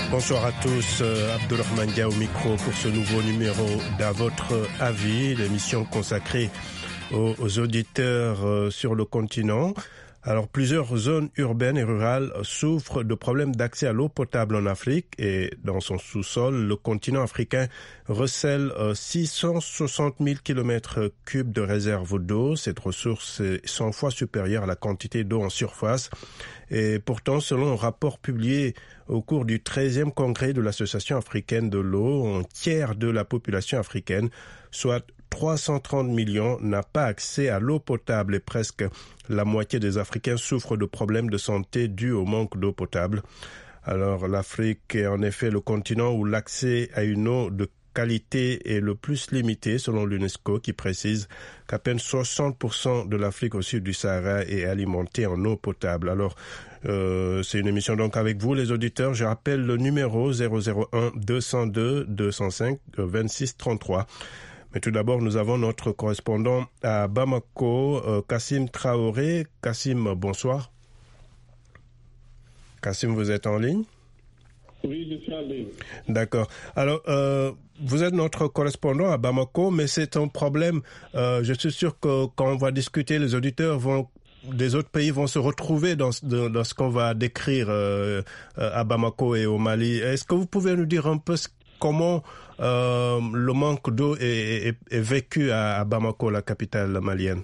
Bonsoir à tous, Abdourahmane Dia au micro pour ce nouveau numéro d'À votre avis, l'émission consacrée aux auditeurs sur le continent. Alors, plusieurs zones urbaines et rurales souffrent de problèmes d'accès à l'eau potable en Afrique et dans son sous-sol, le continent africain recèle 660 000 km3 de réserves d'eau. Cette ressource est 100 fois supérieure à la quantité d'eau en surface. Et pourtant, selon un rapport publié au cours du 13e congrès de l'Association africaine de l'eau, un tiers de la population africaine, soit 330 millions, n'a pas accès à l'eau potable et presque la moitié des Africains souffrent de problèmes de santé dus au manque d'eau potable. Alors l'Afrique est en effet le continent où l'accès à une eau de qualité est le plus limité selon l'UNESCO qui précise qu'à peine 60% de l'Afrique au sud du Sahara est alimentée en eau potable. Alors c'est une émission donc avec vous les auditeurs. Je rappelle le numéro 001 202 205 26 33. Mais tout d'abord, nous avons notre correspondant à Bamako, Kassim Traoré. Kassim, bonsoir. Kassim, vous êtes en ligne? Oui, je suis en ligne. D'accord. Alors, vous êtes notre correspondant à Bamako, mais c'est un problème. Je suis sûr que quand on va discuter, les auditeurs des autres pays vont se retrouver dans ce qu'on va décrire à Bamako et au Mali. Est-ce que vous pouvez nous dire un peu comment le manque d'eau est vécu à Bamako, la capitale malienne?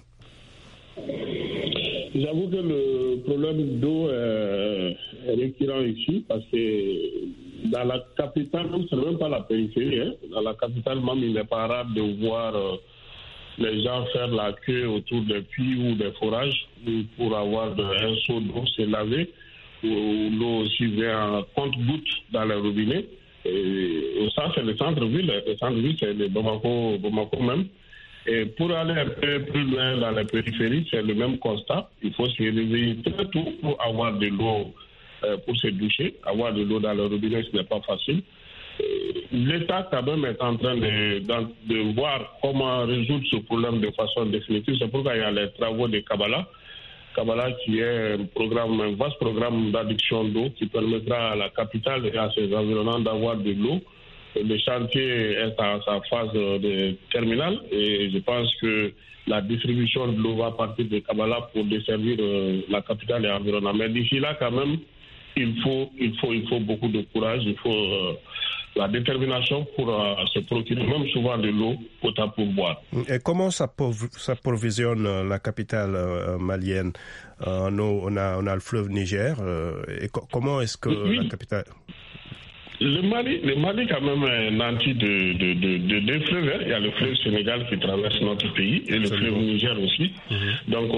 J'avoue que le problème d'eau est récurrent ici parce que dans la capitale, ce n'est même pas la périphérie, dans la capitale même, il n'est pas rare de voir les gens faire la queue autour des puits ou des forages pour avoir un seau d'eau, se laver, où l'eau aussi vient en compte-gouttes dans les robinets. Et ça, c'est le centre-ville. Le centre-ville, c'est le Bamako même. Et pour aller un peu plus loin dans la périphérie, c'est le même constat. Il faut se réveiller très tôt pour avoir de l'eau pour se doucher. Avoir de l'eau dans le robinet, ce n'est pas facile. L'État, quand même, est en train de voir comment résoudre ce problème de façon définitive. C'est pourquoi il y a les travaux de Kabbalah. Kabbalah qui est un vaste programme d'adduction d'eau qui permettra à la capitale et à ses environnants d'avoir de l'eau. Le chantier est à sa phase de terminale et je pense que la distribution de l'eau va partir de Kabbalah pour desservir la capitale et l'environnement. Mais d'ici là, quand même, il faut beaucoup de courage, il faut la détermination pour se procurer même souvent de l'eau potable pour boire. Et comment ça provisionne la capitale malienne en eau? On a le fleuve Niger. Et comment est-ce que la capitale... Le Mali quand même est nanti de deux fleuves. Il y a le fleuve Sénégal qui traverse notre pays et le fleuve Niger aussi. Donc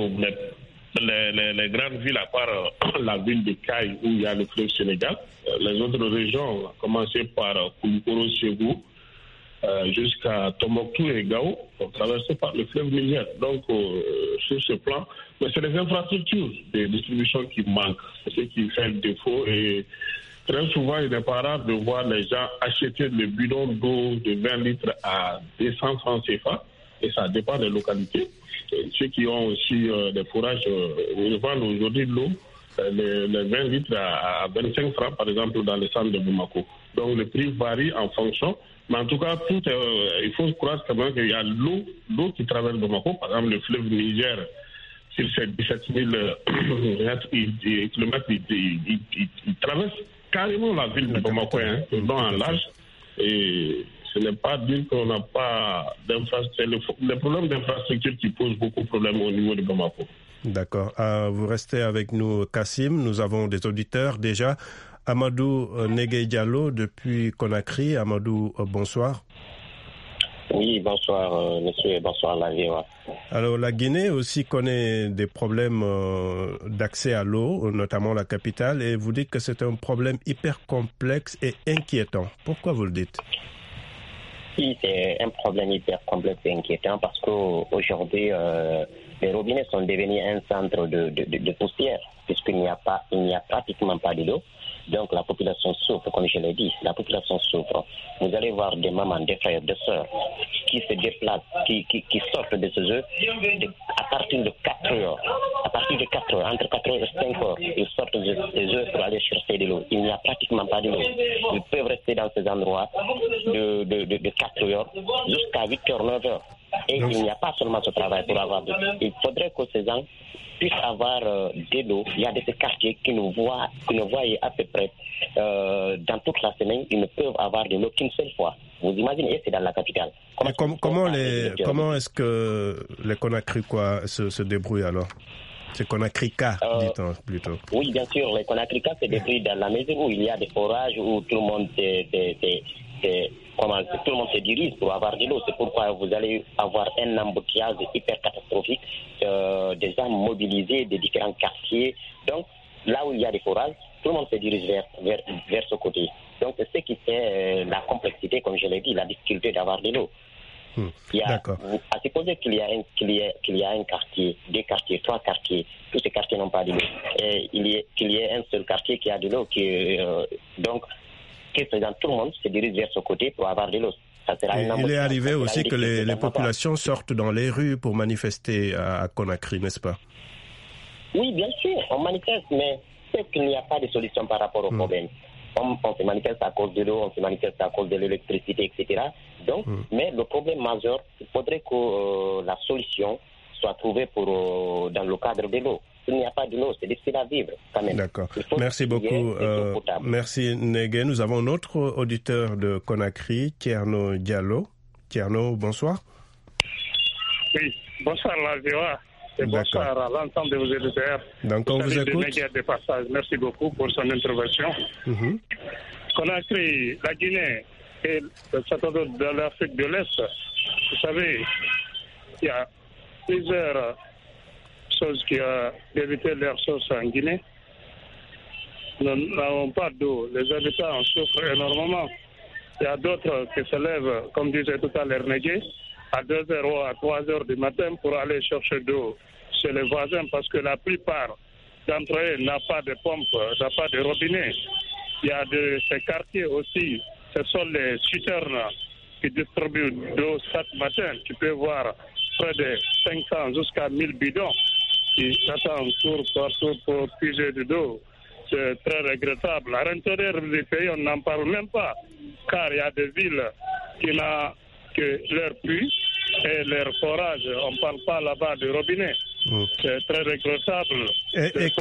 les grandes villes, à part la ville de Caille où il y a le fleuve Sénégal, les autres régions, à commencer par Koulikoro, Ségou, jusqu'à Tombouctou et Gao, sont traversées par le fleuve Niger. Donc sur ce plan, mais c'est les infrastructures de distribution qui manquent, c'est ce qui fait le défaut. Et très souvent, il n'est pas rare de voir les gens acheter le bidon d'eau de 20 litres à 200 francs CFA, et ça dépend des localités. Et ceux qui ont aussi des forages, ils vendent aujourd'hui de l'eau, les 20 litres à 25 francs, par exemple, dans le centre de Bamako. Donc le prix varie en fonction. Mais en tout cas, il faut croire quand même qu'il y a l'eau qui traverse Bamako. Par exemple, le fleuve Niger, sur ces 17 000 kilomètres, il traverse carrément la ville de Bamako, long en large. Et ce n'est pas dire qu'on n'a pas d'infrastructure. C'est le problème d'infrastructure qui pose beaucoup de problèmes au niveau de Bamako. D'accord. Vous restez avec nous, Kassim. Nous avons des auditeurs déjà. Amadou Négué Diallo depuis Conakry. Amadou, bonsoir. Oui, bonsoir monsieur et bonsoir la VOA. Alors la Guinée aussi connaît des problèmes d'accès à l'eau, notamment la capitale, et vous dites que c'est un problème hyper complexe et inquiétant. Pourquoi vous le dites? Oui, c'est un problème hyper complexe et inquiétant parce qu'aujourd'hui, les robinets sont devenus un centre de poussière puisqu'il n'y a pratiquement pas de l'eau. Donc la population souffre, comme je l'ai dit, la population souffre. Vous allez voir des mamans, des frères, des sœurs qui se déplacent, qui sortent de chez eux à partir de 4 heures. À partir de 4 heures, entre 4 heures et 5 heures, ils sortent de chez eux pour aller chercher de l'eau. Il n'y a pratiquement pas de l'eau. Ils peuvent rester dans ces endroits de 4 heures jusqu'à 8 heures, 9 heures. Et il n'y a pas seulement ce travail pour avoir de l'eau. Il faudrait que ces gens puissent avoir de l'eau. Il y a des quartiers qui nous voient à peu près dans toute la semaine, ils ne peuvent avoir de l'eau qu'une seule fois. Vous imaginez, et c'est dans la capitale. Comment est-ce que les Conakrykois se débrouillent alors? C'est Conakryka, dit-on plutôt. Oui, bien sûr, les Conakryka se débrouillent dans la mesure où il y a des forages où tout le monde se dirige pour avoir de l'eau. C'est pourquoi vous allez avoir un embouteillage hyper catastrophique, des gens mobilisés des différents quartiers. Donc, là où il y a des forages, tout le monde se dirige vers ce côté. Donc, c'est ce qui fait la complexité, comme je l'ai dit, la difficulté d'avoir de l'eau. D'accord. À supposer qu'il y a un quartier, 2 quartiers, 3 quartiers, tous ces quartiers n'ont pas de l'eau. Et qu'il y ait un seul quartier qui a de l'eau, donc, tout le monde se dirige vers ce côté pour avoir de l'eau. Il est arrivé aussi que les populations sortent dans les rues pour manifester à Conakry, n'est-ce pas? Oui, bien sûr, on manifeste, mais c'est qu'il n'y a pas de solution par rapport au problème. On se manifeste à cause de l'eau, on se manifeste à cause de l'électricité, etc. Donc, mais le problème majeur, il faudrait que la solution soit trouvée dans le cadre de l'eau. S'il n'y a pas de l'eau, c'est difficile à vivre quand même. D'accord. Merci beaucoup. Merci Négué. Nous avons un autre auditeur de Conakry, Tierno Diallo. Tierno, bonsoir. Oui, bonsoir la VOA. Et bonsoir à l'ensemble de vos auditeurs. Donc on vous écoute. De passage. Merci beaucoup pour son intervention. Conakry, la Guinée et le château de l'Afrique de l'Est, vous savez, il y a plusieurs choses qui ont évité leur source en Guinée. Nous n'avons pas d'eau. Les habitants souffrent énormément. Il y a d'autres qui se lèvent, comme disait tout à l'heure Négué, à 2h ou à 3h du matin pour aller chercher d'eau chez les voisins parce que la plupart d'entre eux n'ont pas de pompe, n'ont pas de robinet. Il y a ces quartiers aussi, ce sont les citernes qui distribuent d'eau chaque matin. Tu peux voir près de 500 jusqu'à 1000 bidons qui s'attendent partout pour puiser de l'eau. C'est très regrettable. À l'intérieur du pays, on n'en parle même pas, car il y a des villes qui n'ont que leur puits et leur forage. On ne parle pas là-bas de robinet. C'est très regrettable. Et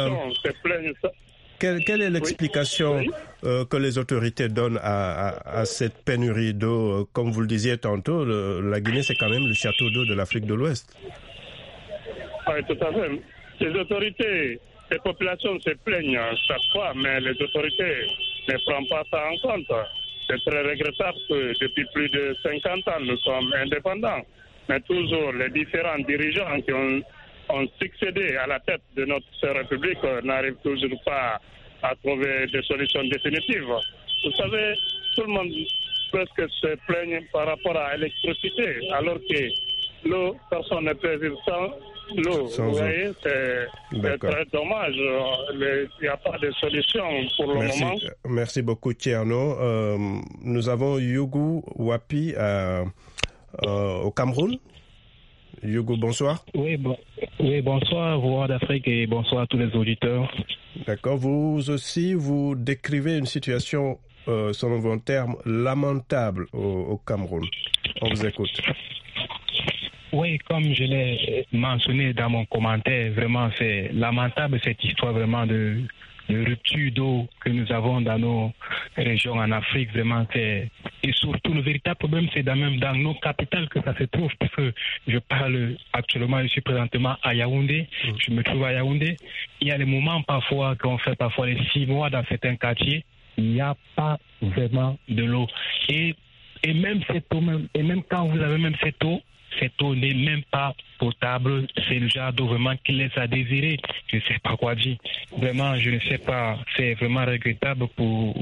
quelle est l'explication que les autorités donnent à cette pénurie d'eau? Comme vous le disiez tantôt, la Guinée, c'est quand même le château d'eau de l'Afrique de l'Ouest. Oui, tout à fait. Les autorités, les populations se plaignent chaque fois, mais les autorités ne prennent pas ça en compte. C'est très regrettable que depuis plus de 50 ans, nous sommes indépendants. Mais toujours, les différents dirigeants qui ont succédé à la tête de notre République n'arrivent toujours pas à trouver des solutions définitives. Vous savez, tout le monde presque se plaigne par rapport à l'électricité, alors que l'eau, personne ne peut vivre sans l'eau. Vous voyez, c'est très dommage. Il n'y a pas de solution pour le moment. Merci beaucoup, Tierno. Nous avons Yougou Wapi au Cameroun. Yougou, bonsoir. Oui, bonsoir, Voix d'Afrique, et bonsoir à tous les auditeurs. D'accord. Vous aussi, vous décrivez une situation, selon vos termes, lamentable au Cameroun. On vous écoute. Oui, comme je l'ai mentionné dans mon commentaire, vraiment c'est lamentable cette histoire vraiment de rupture d'eau que nous avons dans nos régions en Afrique. Vraiment, et surtout le véritable problème, c'est même dans nos capitales que ça se trouve, parce que je parle actuellement, je suis présentement à Yaoundé, je me trouve à Yaoundé. Il y a des moments parfois qu'on fait parfois les 6 mois dans certains quartiers, il n'y a pas vraiment de l'eau. Et même cette eau, et même quand vous avez même cette eau n'est même pas potable. C'est le genre d'eau vraiment qui laisse à désirer. Je ne sais pas quoi dire. Vraiment, je ne sais pas. C'est vraiment regrettable pour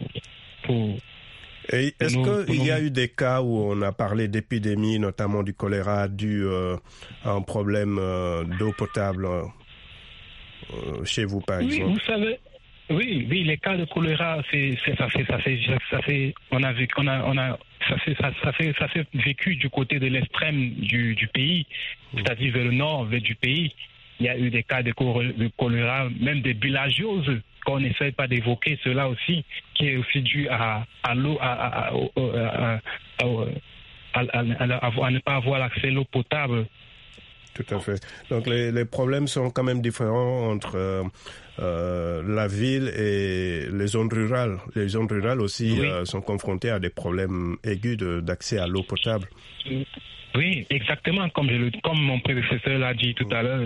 Et est-ce qu'il y a eu des cas où on a parlé d'épidémie, notamment du choléra, dû à un problème d'eau potable chez vous, par exemple? Oui, vous savez, Oui, les cas de choléra, ça fait vécu du côté de l'extrême du pays, c'est-à-dire vers le nord du pays. Il y a eu des cas de choléra, même des bilhagioses, qu'on n'essaie pas d'évoquer, cela aussi, qui est aussi dû à l'eau, à ne pas avoir l'accès à l'eau potable. Tout à fait. Donc les problèmes sont quand même différents entre la ville et les zones rurales. Les zones rurales aussi sont confrontées à des problèmes aigus d'accès à l'eau potable. Oui, exactement, comme mon prédécesseur l'a dit tout à l'heure.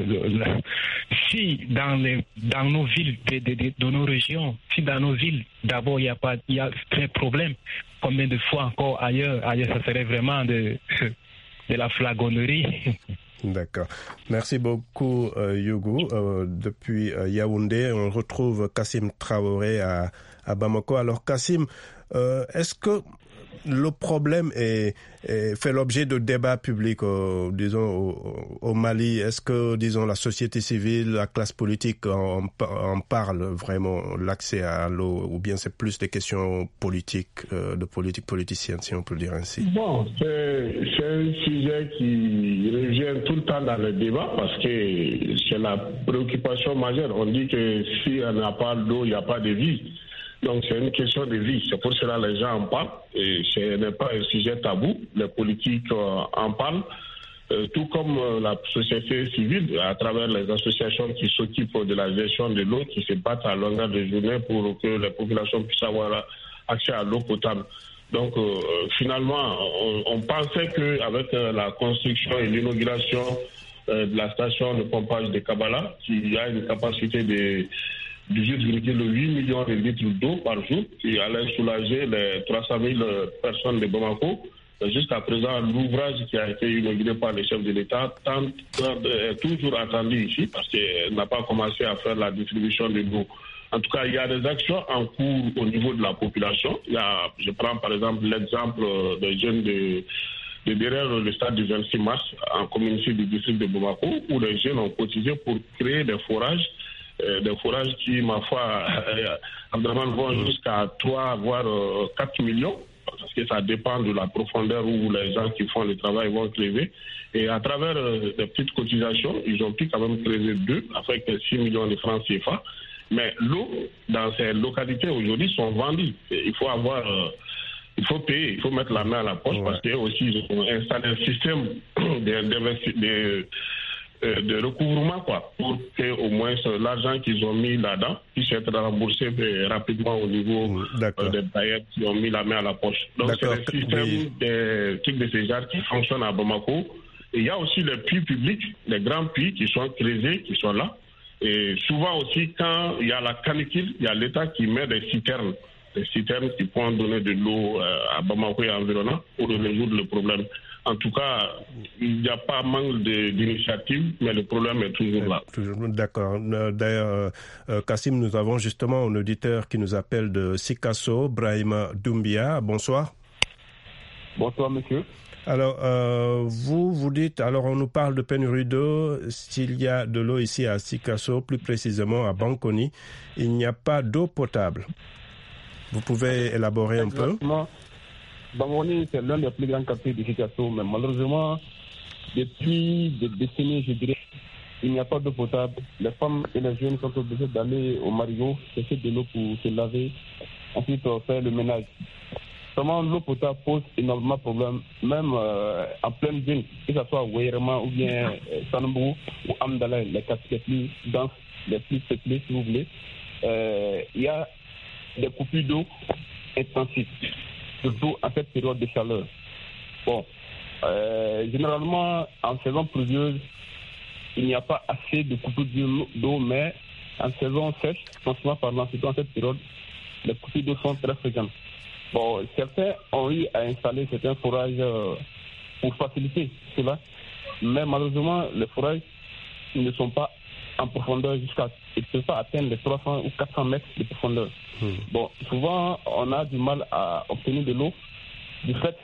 Si dans nos villes, de nos régions, si dans nos villes, d'abord il y a un problème, combien de fois encore ailleurs ça serait vraiment de la flagonnerie. D'accord. Merci beaucoup, Yougou. Depuis Yaoundé, on retrouve Kassim Traoré à Bamako. Alors, Kassim, est-ce que le problème fait l'objet de débats publics, disons, au Mali? Est-ce que, disons, la société civile, la classe politique en parle vraiment, l'accès à l'eau, ou bien c'est plus des questions politiques, de politique politicienne, si on peut dire ainsi? Bon, c'est un sujet qui revient tout le temps dans le débat parce que c'est la préoccupation majeure. On dit que si on n'a pas d'eau, il n'y a pas de vie. Donc c'est une question de vie. C'est pour cela que les gens en parlent. Et ce n'est pas un sujet tabou. Les politiques en parlent. Tout comme la société civile, à travers les associations qui s'occupent de la gestion de l'eau, qui se battent à longueur de journée pour que les populations puissent avoir accès à l'eau potable. Donc finalement, on pensait qu'avec la construction et l'inauguration de la station de pompage de Kabala, qui a une capacité de 18,8 millions de litres d'eau par jour, qui allait soulager les 300 000 personnes de Bamako. Jusqu'à présent, l'ouvrage qui a été inauguré par le chef de l'État est toujours attendu ici parce qu'il n'a pas commencé à faire la distribution de l'eau. En tout cas, il y a des actions en cours au niveau de la population. Je prends par exemple l'exemple des jeunes de derrière le stade du 26 mars, en commune sud du district de Bamako, où les jeunes ont cotisé pour créer des forages qui, ma foi, vont jusqu'à 3 voire 4 millions, parce que ça dépend de la profondeur où les gens qui font le travail vont creuser. Et à travers des petites cotisations, ils ont pu quand même creuser 2 avec 6 millions de francs CFA. Mais l'eau, dans ces localités aujourd'hui, sont vendues. Il faut payer, il faut mettre la main à la poche parce qu'eux aussi, ils ont installé un système de recouvrement, pour que au moins l'argent qu'ils ont mis là-dedans puisse être remboursé rapidement au niveau des bailleurs qui ont mis la main à la poche. Donc c'est le système des trucs de ces genres qui fonctionne à Bamako. Et il y a aussi les puits publics, les grands puits qui sont creusés, qui sont là. Et souvent aussi, quand il y a la canicule, il y a l'État qui met des citernes qui pourront donner de l'eau à Bamako et environnant pour résoudre le problème. En tout cas, il n'y a pas manque d'initiatives, mais le problème est toujours là. D'accord. D'ailleurs, Kassim, nous avons justement un auditeur qui nous appelle de Sikasso, Brahima Doumbia. Bonsoir. Bonsoir, monsieur. Alors, vous dites, alors on nous parle de pénurie d'eau, s'il y a de l'eau ici à Sikasso, plus précisément à Bankoni, il n'y a pas d'eau potable. Vous pouvez élaborer un peu? Bankoni, c'est l'un des plus grands quartiers de Sikasso, mais malheureusement, depuis des décennies, je dirais, il n'y a pas d'eau potable. Les femmes et les jeunes sont obligés d'aller au marigot, chercher de l'eau pour se laver, ensuite faire le ménage. Vraiment, l'eau potable pose énormément de problèmes, même en pleine ville, que ce soit Ouéréma ou bien Sanambou ou Amdala, les quartiers plus denses, les plus peuplés, si vous voulez. Il y a des coupures d'eau intensives, surtout en cette période de chaleur. Bon, généralement, en saison pluvieuse, il n'y a pas assez de coupures d'eau, mais en saison sèche, franchement parlant, surtout en cette période, les coupures d'eau sont très fréquentes. Bon, certains ont eu à installer certains forages pour faciliter cela, mais malheureusement, les forages ne sont pas en profondeur ils ne peuvent pas atteindre les 300 ou 400 mètres de profondeur. Bon, souvent, on a du mal à obtenir de l'eau du fait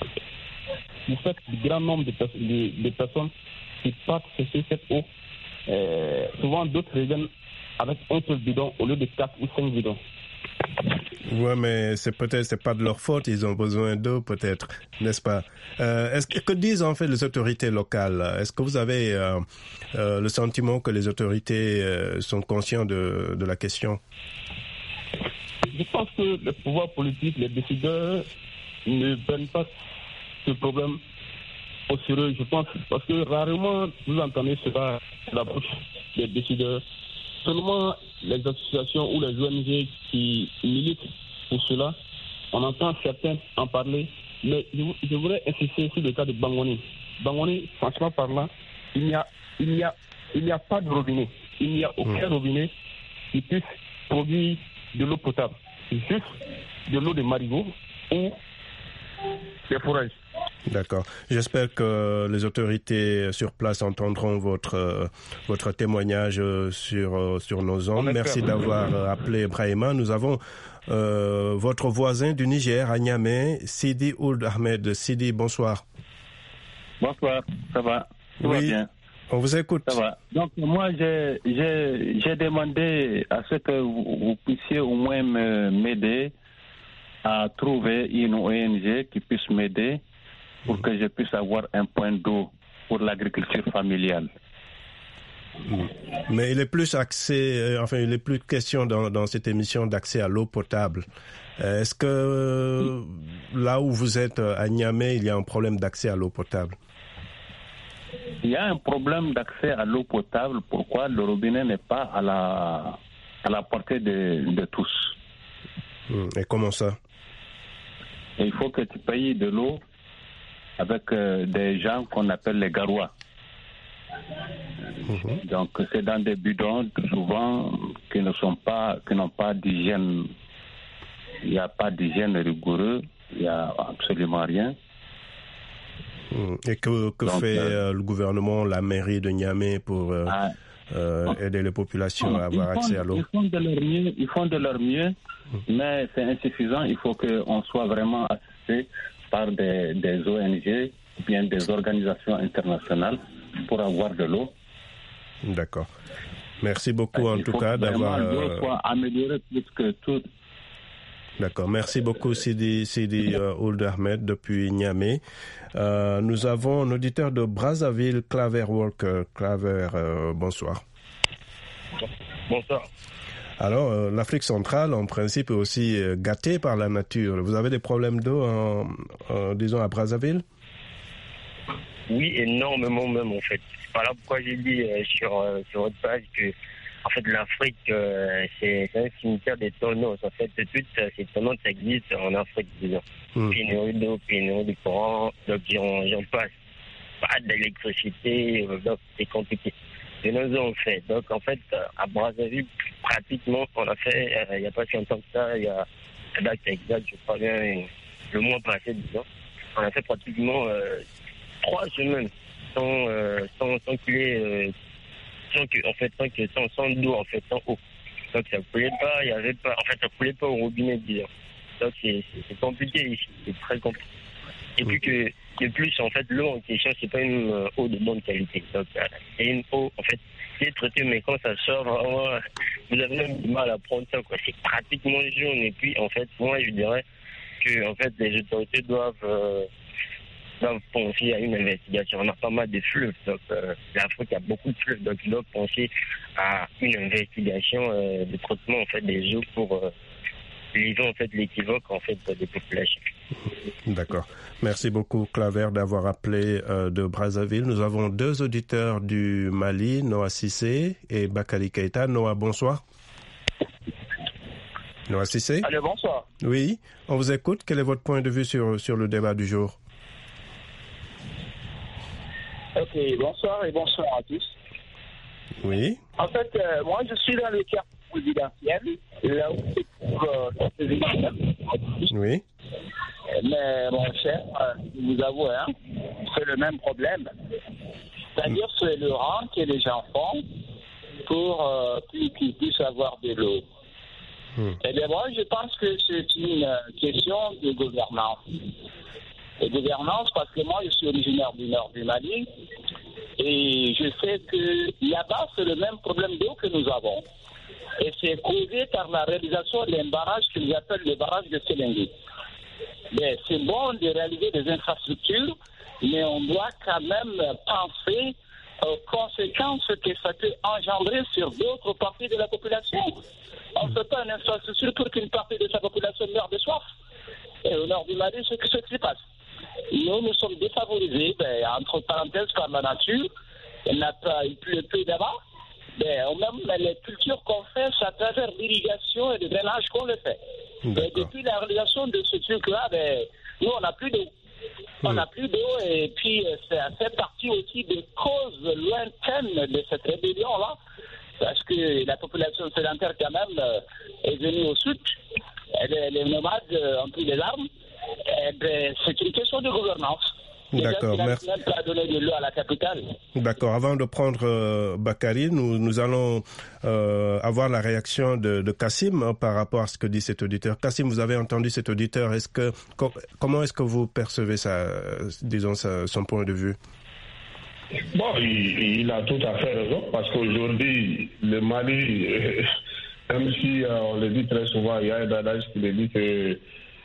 du grand nombre de personnes qui partent chercher cette eau. Souvent, d'autres reviennent avec un seul bidon au lieu de 4 ou 5 bidons. Ouais, mais c'est pas de leur faute, ils ont besoin d'eau peut-être, n'est-ce pas? Que disent en fait les autorités locales? Est-ce que vous avez le sentiment que les autorités sont conscients de la question? Je pense que les pouvoirs politiques, les décideurs ne prennent pas ce problème au sérieux, je pense, parce que rarement vous entendez cela de la bouche des décideurs. Seulement les associations ou les ONG qui militent pour cela, on entend certains en parler, mais je voudrais insister sur le cas de Bangoni. Bangoni, franchement parlant, il n'y a pas de robinet. Il n'y a aucun robinet qui puisse produire de l'eau potable. C'est juste de l'eau de marigot ou des fourrages. D'accord. J'espère que les autorités sur place entendront votre témoignage sur nos ondes. Merci d'avoir appelé Brahima. Nous avons votre voisin du Niger, à Niamey, Sidi Ould Ahmed. Sidi, bonsoir. Bonsoir, ça va? Tout va bien. On vous écoute. Ça va. Donc moi, j'ai demandé à ce que vous puissiez au moins m'aider à trouver une ONG qui puisse m'aider pour que je puisse avoir un point d'eau pour l'agriculture familiale. Mais il est plus il est plus question dans cette émission d'accès à l'eau potable. Est-ce que là où vous êtes à Niamey, il y a un problème d'accès à l'eau potable? Il y a un problème d'accès à l'eau potable. Pourquoi? Le robinet n'est pas à la portée de tous. Et comment ça? Et il faut que tu payes de l'eau avec des gens qu'on appelle les garois. Donc c'est dans des bidons souvent qui n'ont pas d'hygiène. Il n'y a pas d'hygiène rigoureuse, il n'y a absolument rien. Et que fait le gouvernement, la mairie de Niamey pour aider les populations à avoir accès à l'eau? Ils font de leur mieux, mais c'est insuffisant. Il faut qu'on soit vraiment assisté par des ONG, bien des organisations internationales pour avoir de l'eau. D'accord. Merci beaucoup en tout cas d'avoir... L'eau soit améliorée plus que tout. D'accord. Merci beaucoup Sidi Ould Ahmed depuis Niamey. Nous avons un auditeur de Brazzaville, Claver Walker. Claver, bonsoir. Bonsoir. Alors, l'Afrique centrale, en principe, est aussi gâtée par la nature. Vous avez des problèmes d'eau, disons, à Brazzaville? Oui, énormément même, en fait. Voilà pourquoi j'ai dit sur votre page que, en fait, l'Afrique, c'est un cimetière des tonneaux. En fait, toutes ces tonneaux existent en Afrique, disons. Pénurie d'eau, pénurie de courant, donc j'en passe. Pas d'électricité, donc c'est compliqué. De nos ont fait. Donc, en fait, à Brazzaville, pratiquement, on a fait, il n'y a pas si longtemps que ça, il y a la date exacte, je crois bien, le mois passé, disons, on a fait pratiquement 3 semaines sans couler, sans d'eau, en fait, sans eau. Donc, ça coulait pas, il y avait pas, en fait, ça coulait pas au robinet, disons. Donc, c'est compliqué ici, c'est très compliqué. Et puis que, de plus, en fait, l'eau en question, c'est pas une eau de bonne qualité. Donc, c'est une eau, en fait, qui est traitée, mais quand ça sort, vraiment, vous avez même du mal à prendre ça, quoi. C'est pratiquement jaune. Et puis, en fait, moi, je dirais que, en fait, les autorités doivent penser à une investigation. On a pas mal de fleuves. Donc, l'Afrique a beaucoup de fleuves. Donc, ils doivent penser à une investigation de traitement, en fait, des eaux pour livrer, en fait, l'équivoque, en fait, des populations. D'accord. Merci beaucoup, Claver, d'avoir appelé de Brazzaville. Nous avons 2 auditeurs du Mali, Noah Sissé et Bakari Keita. Noah, bonsoir. Noah Sissé. Allez, bonsoir. Oui, on vous écoute. Quel est votre point de vue sur le débat du jour? Ok, bonsoir et bonsoir à tous. Oui. En fait, moi, je suis dans le quartier présidentiel, là où c'est présidentiel. Oui. Mais mon cher, je vous avoue, c'est le même problème. C'est-à-dire c'est le rang que les gens font pour qu'ils puissent avoir de l'eau. Et bien moi, je pense que c'est une question de gouvernance. De gouvernance, parce que moi, je suis originaire du nord du Mali, et je sais que là-bas, c'est le même problème d'eau que nous avons. Et c'est causé par la réalisation d'un barrage qu'ils appellent le barrage de Sélingué. Mais c'est bon de réaliser des infrastructures, mais on doit quand même penser aux conséquences que ça peut engendrer sur d'autres parties de la population. On ne fait pas une infrastructure pour qu'une partie de sa population meure de soif. Et au nord du Mali, c'est ce qui se passe. Nous sommes défavorisés, entre parenthèses, par la nature. Il pleut peu là-bas. Même les cultures qu'on fait, c'est à travers l'irrigation et le drainage qu'on le fait. Et depuis la réalisation de ce truc-là, nous, on n'a plus d'eau. On n'a plus d'eau et puis ça fait partie aussi des causes lointaines de cette rébellion-là, parce que la population sédentaire quand même est venue au sud, les nomades ont pris des armes, c'est une question de gouvernance. D'accord, merci. Même pas donner de l'eau à la capitale. D'accord, avant de prendre Bakary, nous allons avoir la réaction de Kassim par rapport à ce que dit cet auditeur. Kassim, vous avez entendu cet auditeur. Comment est-ce que vous percevez son point de vue? Bon, il a tout à fait raison, parce qu'aujourd'hui, le Mali, même si on le dit très souvent, il y a un adage qui le dit que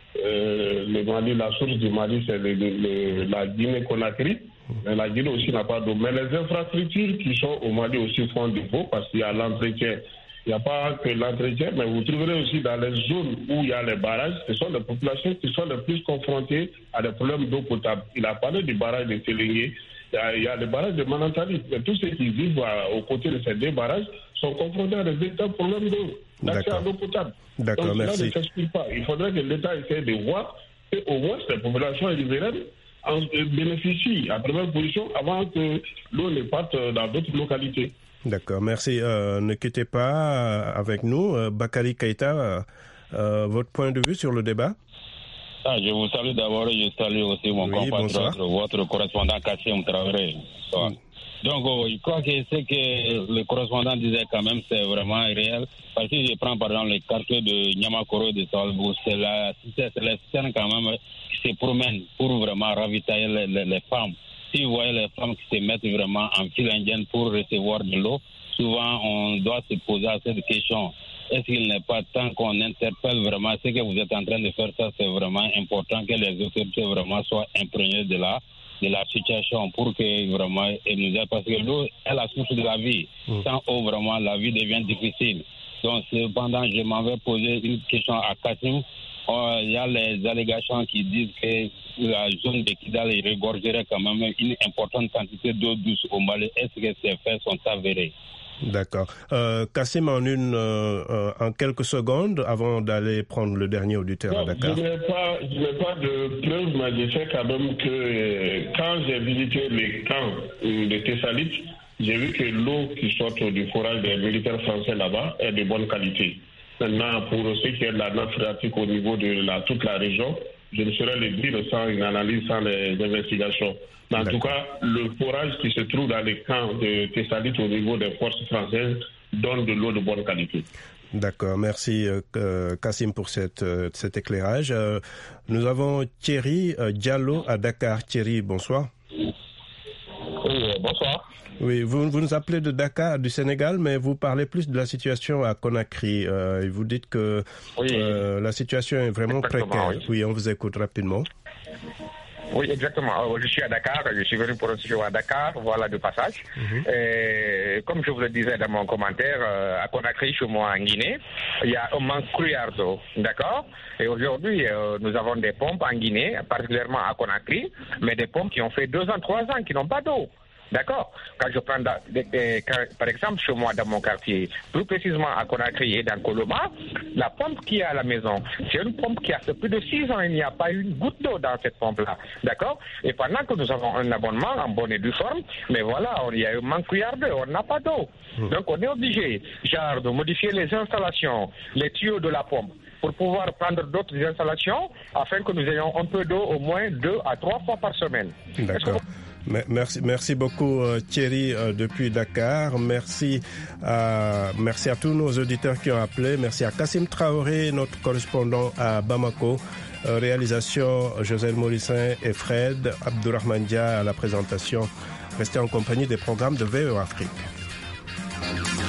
le Mali, la source du Mali, c'est la Guinée-Conakry. Mais la Guinée aussi n'a pas d'eau. Mais les infrastructures qui sont au Mali aussi font défaut, parce qu'il y a l'entretien. Il n'y a pas que l'entretien, mais vous trouverez aussi dans les zones où il y a les barrages, ce sont les populations qui sont les plus confrontées à des problèmes d'eau potable. Il a parlé du barrage de Sélingué. Il y a les barrages de Manantali. Mais tous ceux qui vivent aux côtés de ces deux barrages sont confrontés à des véritables problèmes d'eau, d'accès à l'eau potable. D'accord, donc, merci. Cela ne s'explique pas. Il faudrait que l'État essaie de voir qu'au moins ces populations riveraines bénéficient à première position avant que l'eau ne parte dans d'autres localités. D'accord, merci. Ne quittez pas avec nous. Bakary Keïta, votre point de vue sur le débat? Je vous salue d'abord et je salue aussi mon compatriote, votre correspondant Kassim Traoré. Donc, je crois que ce que le correspondant disait quand même, c'est vraiment réel. Parce que je prends par exemple le quartier de Niamakoro et de Salbou, c'est les scènes quand même qui se promènent pour vraiment ravitailler les femmes. Si vous voyez les femmes qui se mettent vraiment en file indienne pour recevoir de l'eau, souvent on doit se poser cette question. Est-ce qu'il n'est pas temps qu'on interpelle vraiment ce que vous êtes en train de faire? Ça, c'est vraiment important que les autorités vraiment soient imprégnées de la situation pour que vraiment elle nous aide, parce que l'eau est la source de la vie. Sans eau, vraiment, la vie devient difficile. Donc, cependant, je m'en vais poser une question à Kassim. Il y a les allégations qui disent que la zone de Kidal regorgerait quand même une importante quantité d'eau douce au Mali. Est-ce que ces faits sont avérés? D'accord. Kassim, en quelques secondes, avant d'aller prendre le dernier auditeur à Dakar. Je n'ai pas de preuves, mais je sais quand même que quand j'ai visité les camps de Thessalite, j'ai vu que l'eau qui sort du forage des militaires français là-bas est de bonne qualité. Maintenant, pour ce qui est de la nappe phréatique au niveau de toute la région, je ne saurais le dire sans une analyse, sans les investigations. Mais en tout cas, le forage qui se trouve dans les camps de Thessalite au niveau des forces françaises donne de l'eau de bonne qualité. D'accord, merci Kassim pour cet éclairage. Nous avons Thierry Diallo à Dakar. Thierry, bonsoir. Oui, bonsoir. Oui, vous nous appelez de Dakar, du Sénégal, mais vous parlez plus de la situation à Conakry. Et vous dites que la situation est vraiment précaire. Oui, on vous écoute rapidement. Oui, exactement. Je suis à Dakar, je suis venu pour un séjour à Dakar, voilà de passage. Et comme je vous le disais dans mon commentaire, à Conakry, chez moi en Guinée, il y a un manque cruel d'eau, d'accord? Et aujourd'hui, nous avons des pompes en Guinée, particulièrement à Conakry, mais des pompes qui ont fait 2 ans, 3 ans, qui n'ont pas d'eau. D'accord. Quand je prends, par exemple, chez moi, dans mon quartier, plus précisément à Conakry et dans Koloma, la pompe qui est à la maison, c'est une pompe qui a fait plus de 6 ans. Il n'y a pas une goutte d'eau dans cette pompe-là. D'accord. Et pendant que nous avons un abonnement en bonne et due forme, mais voilà, il y a un manque cruel d'eau, on n'a pas d'eau. Donc on est obligé, de modifier les installations, les tuyaux de la pompe, pour pouvoir prendre d'autres installations, afin que nous ayons un peu d'eau au moins 2 à 3 fois par semaine. D'accord. Merci beaucoup Thierry depuis Dakar. Merci à tous nos auditeurs qui ont appelé. Merci à Kassim Traoré, notre correspondant à Bamako. Réalisation José Morissin et Fred Abdourahmane Dia à la présentation. Restez en compagnie des programmes de VO Afrique.